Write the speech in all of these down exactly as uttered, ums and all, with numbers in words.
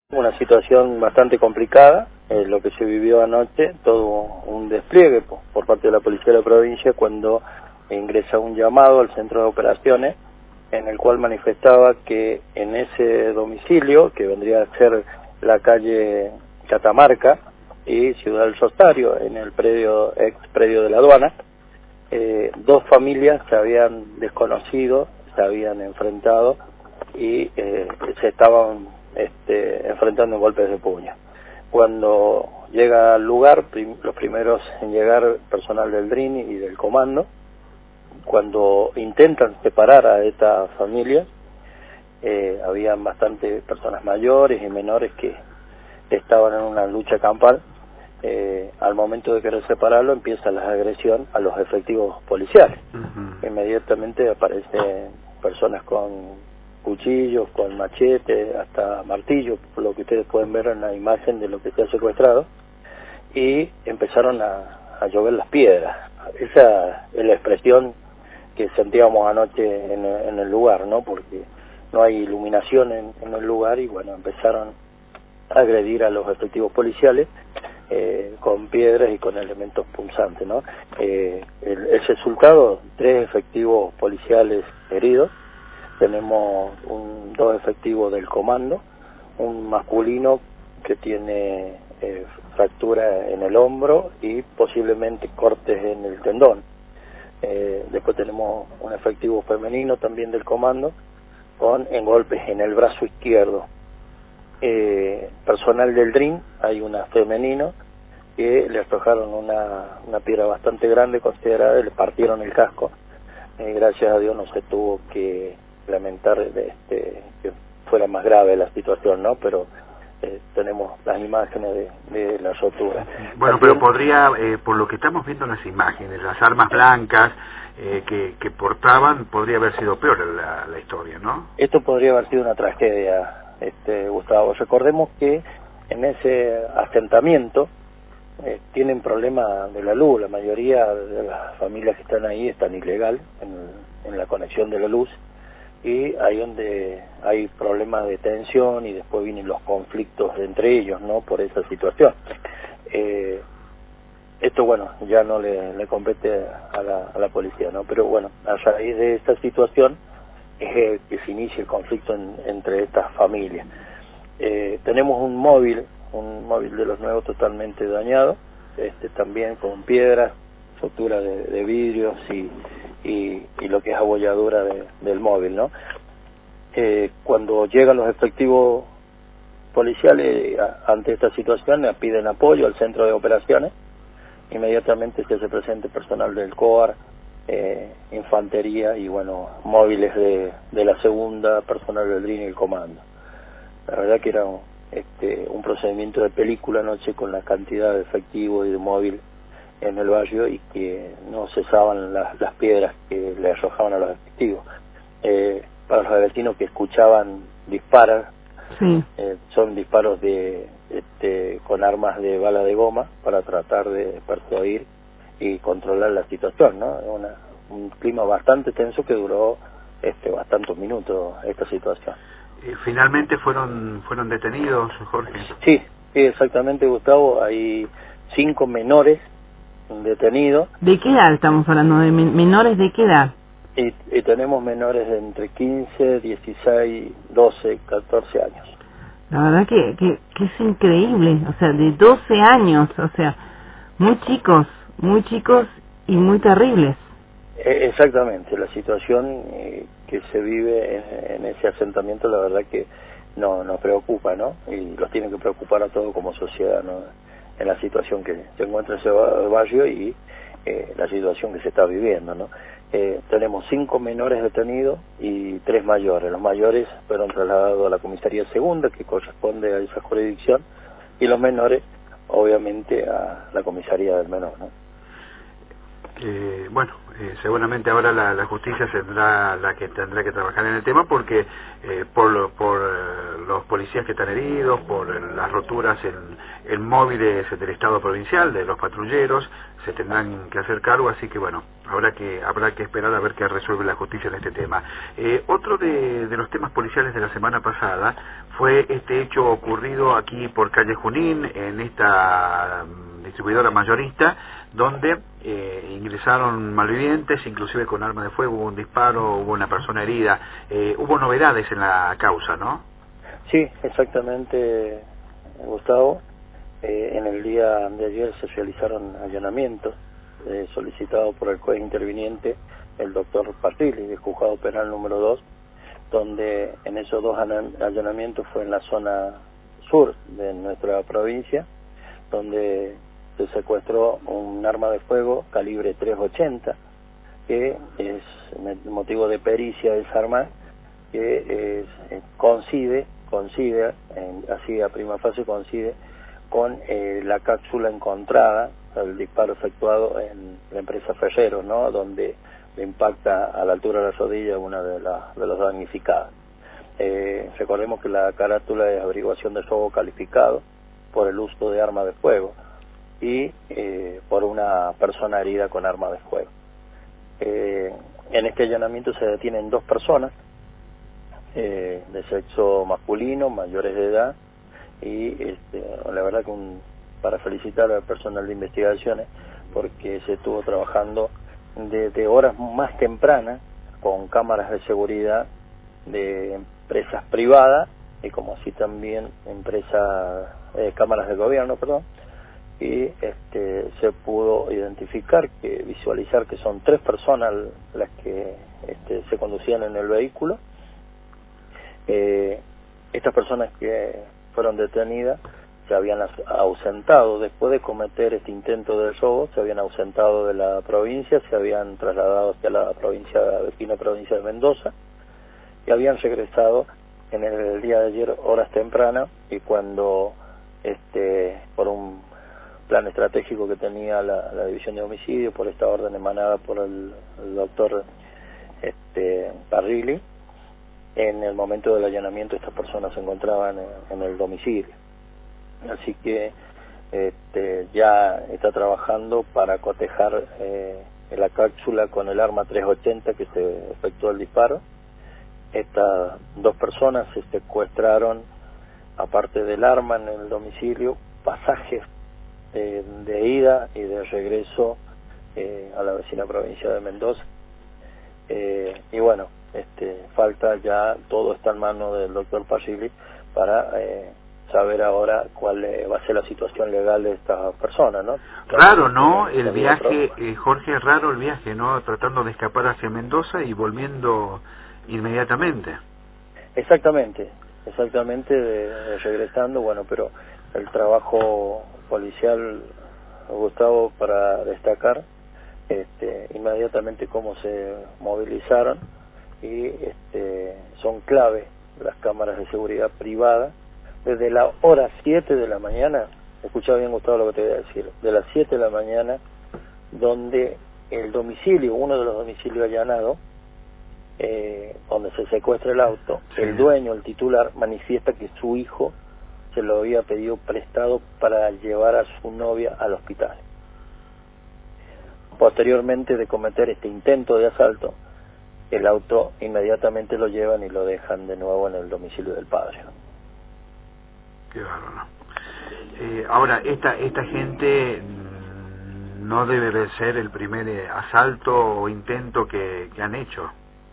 Una situación bastante complicada, eh, lo que se vivió anoche, todo un despliegue por, por parte de la Policía de la provincia cuando ingresa un llamado al centro de operaciones en el cual manifestaba que en ese domicilio, que vendría a ser la calle Catamarca y Ciudad del Rosario, en el predio ex predio de la aduana, eh, dos familias se habían desconocido, se habían enfrentado y eh, se estaban Este, enfrentando en golpes de puño. Cuando llega al lugar, prim los primeros en llegar, personal del D R I N y del comando, cuando intentan separar a esta familia, eh, habían bastante personas mayores y menores que estaban en una lucha campal. Eh, al momento de querer separarlo, empieza la agresión a los efectivos policiales. Uh-huh. Inmediatamente aparecen personas con cuchillos, con machete, hasta martillo, por lo que ustedes pueden ver en la imagen de lo que se ha secuestrado, y empezaron a, a llover las piedras. Esa es la expresión que sentíamos anoche en, en el lugar, ¿no? Porque no hay iluminación en, en el lugar y bueno, empezaron a agredir a los efectivos policiales eh, con piedras y con elementos punzantes, ¿no? Eh, el, el resultado, tres efectivos policiales heridos. Tenemos un, dos efectivos del comando, un masculino que tiene eh, fractura en el hombro y posiblemente cortes en el tendón. Eh, después tenemos un efectivo femenino también del comando con en golpes en el brazo izquierdo. Eh, personal del D R I N, hay una femenino que le arrojaron una, una piedra bastante grande, considerada, le partieron el casco. Eh, gracias a Dios no se tuvo que lamentar este, que fuera más grave la situación, ¿no? Pero eh, tenemos las imágenes de, de la rotura. Bueno, también, pero podría, eh, por lo que estamos viendo en las imágenes, las armas blancas eh, que, que portaban, podría haber sido peor la, la historia, ¿no? Esto podría haber sido una tragedia, este, Gustavo. Recordemos que en ese asentamiento eh, tienen problema de la luz. La mayoría de las familias que están ahí están ilegal en, en la conexión de la luz. Y ahí donde hay problemas de tensión y después vienen los conflictos entre ellos, ¿no? Por esa situación. Eh, esto, bueno, ya no le, le compete a la, a la policía, ¿no? Pero bueno, a raíz de esta situación es que se inicia el conflicto en, entre estas familias. Eh, tenemos un móvil, un móvil de los nuevos totalmente dañado, este también con piedras, fractura de, de vidrios y Y, y lo que es abolladura de, del móvil, ¿no? Eh, cuando llegan los efectivos policiales a, ante esta situación, le piden apoyo al centro de operaciones, inmediatamente se hace presente personal del C O A R, eh, infantería y bueno, móviles de, de la segunda, personal del D R I N y el comando. La verdad que era un, este, un procedimiento de película anoche con la cantidad de efectivo y de móvil en el barrio y que no cesaban las, las piedras que le arrojaban a los efectivos. Eh, para los vecinos que escuchaban disparar, sí. eh, son disparos de este, con armas de bala de goma para tratar de persuadir y controlar la situación, ¿no? Una, un clima bastante tenso que duró este, bastantes minutos esta situación. ¿Finalmente fueron fueron detenidos, Jorge? Sí, sí, exactamente, Gustavo. Hay cinco menores detenidos. ¿De qué edad estamos hablando? ¿De men menores de qué edad? Y, y tenemos menores de entre quince, dieciséis, doce, catorce años. La verdad que, que, que es increíble, o sea, de doce años, o sea, muy chicos, muy chicos y muy terribles. Eh, exactamente, la situación eh, que se vive en, en ese asentamiento, la verdad que no nos preocupa, ¿no? Y los tiene que preocupar a todos como sociedad, ¿no? En la situación que se encuentra ese barrio y eh, la situación que se está viviendo, ¿no? Eh, tenemos cinco menores detenidos y tres mayores. Los mayores fueron trasladados a la comisaría segunda, que corresponde a esa jurisdicción, y los menores, obviamente, a la comisaría del menor, ¿no? Eh, bueno, eh, seguramente ahora la, la justicia tendrá la que tendrá que trabajar en el tema porque eh, por, lo, por eh, los policías que están heridos, por eh, las roturas en, en móviles del Estado provincial, de los patrulleros, se tendrán que hacer cargo, así que bueno, habrá que habrá que esperar a ver qué resuelve la justicia en este tema. Eh, otro de, de los temas policiales de la semana pasada fue este hecho ocurrido aquí por calle Junín, en esta um, distribuidora mayorista, donde eh, ingresaron malvivientes, inclusive con arma de fuego, hubo un disparo, hubo una persona herida. Eh, hubo novedades en la causa, ¿no? Sí, exactamente, Gustavo. Eh, en el día de ayer se realizaron allanamientos eh, solicitados por el juez interviniente, el doctor Parrilli, del juzgado penal número dos, donde en esos dos allanamientos fue en la zona sur de nuestra provincia, donde se secuestró un arma de fuego calibre tres ochenta, que es motivo de pericia de esa arma, que es, coincide, coincide, en, así a prima fase coincide con eh, la cápsula encontrada, el disparo efectuado en la empresa Ferrero, ¿no?, donde le impacta a la altura de la rodilla una de, la, de los damnificados. Eh, recordemos que la carátula es averiguación de robo calificado por el uso de arma de fuego y eh, por una persona herida con arma de fuego. Eh, en este allanamiento se detienen dos personas eh, de sexo masculino, mayores de edad, y este, la verdad que un, para felicitar al personal de investigaciones, porque se estuvo trabajando desde horas más tempranas con cámaras de seguridad de empresas privadas y como así también empresas, eh, cámaras de gobierno, perdón, y este, se pudo identificar, que visualizar que son tres personas las que este, se conducían en el vehículo. Eh, estas personas que fueron detenidas se habían ausentado después de cometer este intento de robo, se habían ausentado de la provincia, se habían trasladado hacia la provincia vecina provincia de Mendoza y habían regresado en el día de ayer horas tempranas, y cuando este por un plan estratégico que tenía la, la división de homicidio, por esta orden emanada por el, el doctor este Parrilli, en el momento del allanamiento estas personas se encontraban en, en el domicilio. Así que este, ya está trabajando para cotejar eh, la cápsula con el arma tres ochenta que se efectuó el disparo. Estas dos personas se secuestraron, aparte del arma en el domicilio, pasajes eh, de ida y de regreso eh, a la vecina provincia de Mendoza. Eh, y bueno, este, falta ya, todo está en manos del doctor Parrilli para eh, saber ahora cuál eh, va a ser la situación legal de esta persona, ¿no? Raro, ¿no? El viaje, eh, Jorge, raro el viaje, ¿no? Tratando de escapar hacia Mendoza y volviendo inmediatamente. Exactamente, exactamente, de, de regresando, bueno, pero el trabajo policial, Gustavo, para destacar este, inmediatamente cómo se movilizaron, y este, son clave las cámaras de seguridad privadas desde la hora siete de la mañana. Escucha bien, Gustavo, lo que te voy a decir, de las siete de la mañana, donde el domicilio, uno de los domicilios allanados, eh, donde se secuestra el auto, sí. El dueño, el titular, manifiesta que su hijo se lo había pedido prestado para llevar a su novia al hospital. Posteriormente de cometer este intento de asalto, el auto inmediatamente lo llevan y lo dejan de nuevo en el domicilio del padre. Qué bárbaro. Eh, ahora, esta esta gente no debe de ser el primer eh, asalto o intento que, que han hecho.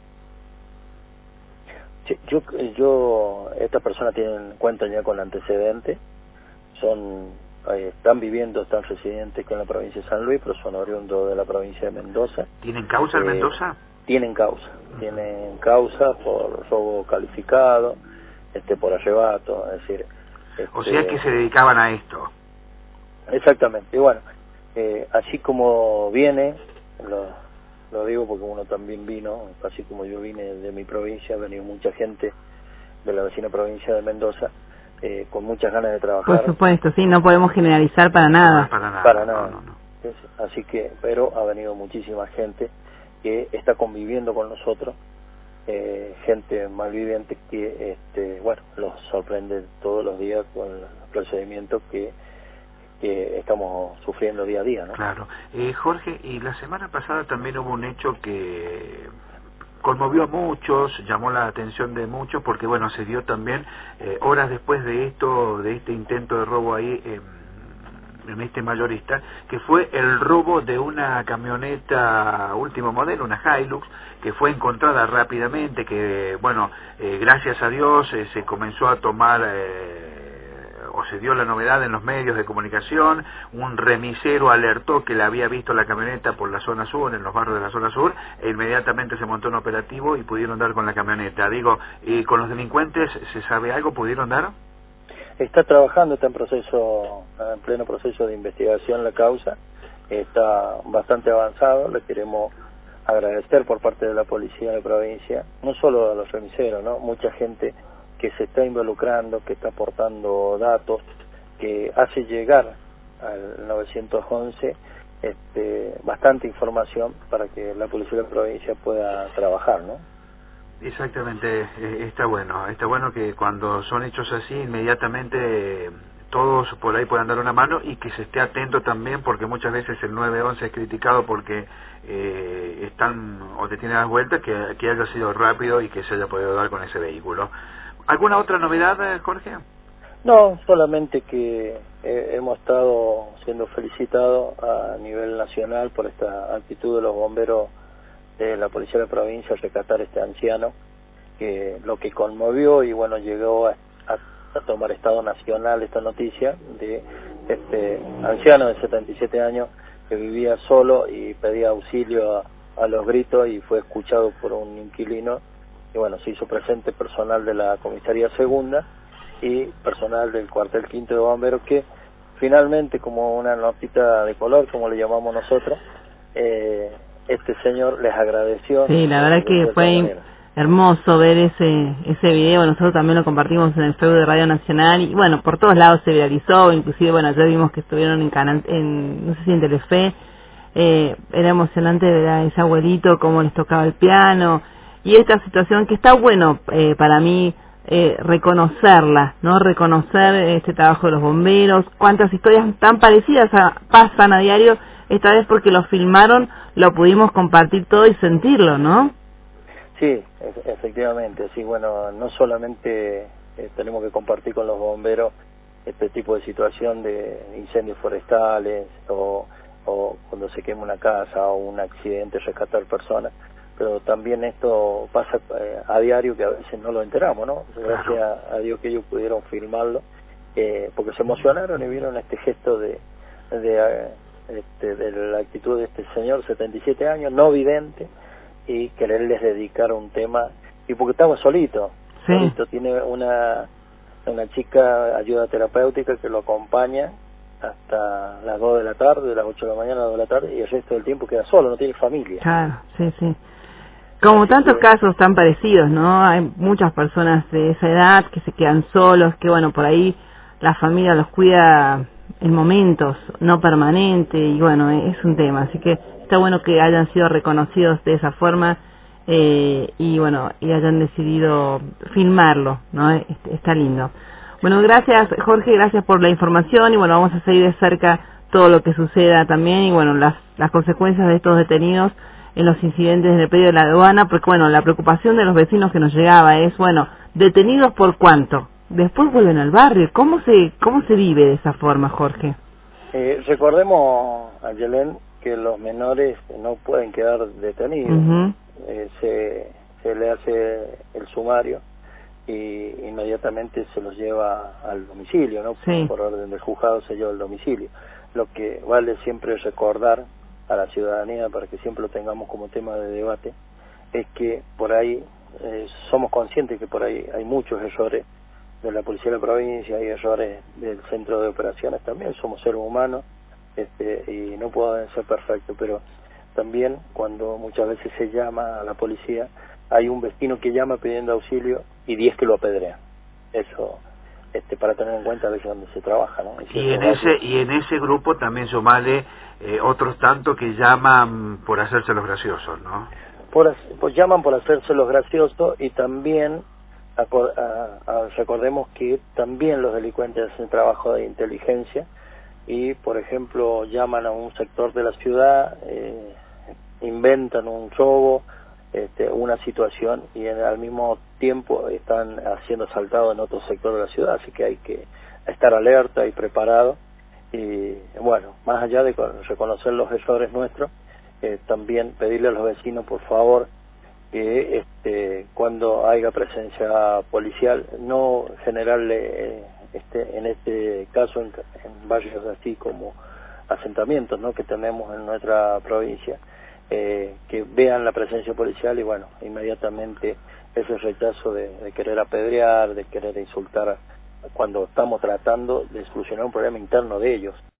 Sí, yo, yo, estas personas tienen cuenta ya con antecedentes, son, eh, están viviendo, están residentes con la provincia de San Luis, pero son oriundos de la provincia de Mendoza. ¿Tienen causa en eh, Mendoza? Tienen causa, tienen causa por robo calificado, este, por arrebato, es decir... Este, o sea que se dedicaban a esto. Exactamente, y bueno, eh, así como viene, lo, lo digo porque uno también vino, así como yo vine de mi provincia, ha venido mucha gente de la vecina provincia de Mendoza, eh, con muchas ganas de trabajar. Por supuesto, sí, no podemos generalizar para nada. No, para nada. Para nada. No, no, no. incidentes, así que, pero ha venido muchísima gente que está conviviendo con nosotros, eh, gente malviviente que, este, bueno, los sorprende todos los días con los procedimientos que, que estamos sufriendo día a día, ¿no? Claro. Eh, Jorge, y la semana pasada también hubo un hecho que conmovió a muchos, llamó la atención de muchos, porque bueno, se dio también eh, horas después de esto, de este intento de robo ahí eh, en este mayorista, que fue el robo de una camioneta último modelo, una Hilux, que fue encontrada rápidamente, que bueno, eh, gracias a Dios eh, se comenzó a tomar eh, o se dio la novedad en los medios de comunicación, un remisero alertó que le había visto la camioneta por la zona sur, en los barrios de la zona sur, e inmediatamente se montó un operativo y pudieron dar con la camioneta. Digo, ¿y con los delincuentes se sabe algo? ¿Pudieron dar? Está trabajando, está en proceso, en pleno proceso de investigación la causa, está bastante avanzado, le queremos agradecer por parte de la policía de la provincia, no solo a los remiseros, ¿no? Mucha gente que se está involucrando, que está aportando datos, que hace llegar al nueve once este, bastante información para que la policía de la provincia pueda trabajar, ¿no? Exactamente, eh, está bueno, está bueno que cuando son hechos así, inmediatamente eh, todos por ahí puedan dar una mano y que se esté atento también, porque muchas veces el nueve once es criticado porque eh, están o te tienen las vueltas, que, que haya sido rápido y que se haya podido dar con ese vehículo. ¿Alguna otra novedad, Jorge? No, solamente que eh, hemos estado siendo felicitados a nivel nacional por esta actitud de los bomberos de la policía de la provincia a rescatar a este anciano, que lo que conmovió y bueno, llegó a, a, a tomar estado nacional esta noticia de este anciano de setenta y siete años que vivía solo y pedía auxilio a, a los gritos y fue escuchado por un inquilino, y bueno, se hizo presente personal de la comisaría segunda y personal del cuartel quinto de bomberos, que finalmente, como una notita de color, como le llamamos nosotros, eh, este señor les agradeció. Sí, la verdad que fue hermoso ver ese ese video. Nosotros también lo compartimos en el Facebook de Radio Nacional y bueno, por todos lados se viralizó, inclusive bueno, ayer vimos que estuvieron en canal, en, no sé si en Telefe. Eh, era emocionante ver a ese abuelito cómo les tocaba el piano y esta situación que está bueno eh, para mí eh, reconocerla, no reconocer este trabajo de los bomberos, cuántas historias tan parecidas a, pasan a diario. Esta vez porque lo filmaron, lo pudimos compartir todo y sentirlo, ¿no? Sí, efectivamente, sí, bueno, no solamente eh, tenemos que compartir con los bomberos este tipo de situación de incendios forestales o, o cuando se quema una casa o un accidente, rescatar personas, pero también esto pasa eh, a diario que a veces no lo enteramos, ¿no? Gracias a, a Dios que ellos pudieron filmarlo, eh, porque se emocionaron y vieron este gesto de... de eh, Este, de la actitud de este señor, setenta y siete años, no vidente, y quererles dedicar un tema, y porque estaba solito, sí. solito tiene una una chica ayuda terapéutica que lo acompaña hasta las dos de la tarde, de las ocho de la mañana a las dos de la tarde, y el resto del tiempo queda solo, no tiene familia. Claro, sí, sí. Como Así tantos que... casos tan parecidos, ¿no? Hay muchas personas de esa edad que se quedan solos, que bueno, por ahí la familia los cuida en momentos, no permanente, y bueno, es un tema, así que está bueno que hayan sido reconocidos de esa forma eh, y bueno, y hayan decidido filmarlo, ¿no? Está lindo. Bueno, gracias Jorge, gracias por la información y bueno, vamos a seguir de cerca todo lo que suceda también y bueno, las, las consecuencias de estos detenidos en los incidentes en el predio de la aduana, porque bueno, la preocupación de los vecinos que nos llegaba es, bueno, ¿detenidos por cuánto? Después vuelven al barrio. ¿Cómo se cómo se vive de esa forma, Jorge? Eh, recordemos, Ayelén, que los menores no pueden quedar detenidos. Uh-huh. eh, se, se le hace el sumario y inmediatamente se los lleva al domicilio, ¿no? Sí. Por orden del juzgado se lleva al domicilio. Lo que vale siempre recordar a la ciudadanía, para que siempre lo tengamos como tema de debate, es que por ahí eh, somos conscientes que por ahí hay muchos errores de la policía de la provincia, hay errores del centro de operaciones también, somos seres humanos este, y no pueden ser perfectos, pero también cuando muchas veces se llama a la policía, hay un vecino que llama pidiendo auxilio y diez que lo apedrean. Eso este, para tener en cuenta a veces donde se trabaja, ¿no? Y, y en ese y en ese grupo también sumale eh, otros tantos que llaman por hacerse los graciosos, ¿no? Por, pues llaman por hacerse los graciosos y también acor, a, a, recordemos que también los delincuentes hacen trabajo de inteligencia y, por ejemplo, llaman a un sector de la ciudad, eh, inventan un robo, este, una situación y en, al mismo tiempo están haciendo asaltados en otro sector de la ciudad, así que hay que estar alerta y preparado y bueno, más allá de reconocer los errores nuestros, eh, también pedirle a los vecinos por favor que este, cuando haya presencia policial no generarle eh, este, en este caso en, en barrios así como asentamientos, ¿no?, que tenemos en nuestra provincia, Eh, que vean la presencia policial y bueno, inmediatamente ese rechazo de, de querer apedrear, de querer insultar cuando estamos tratando de solucionar un problema interno de ellos.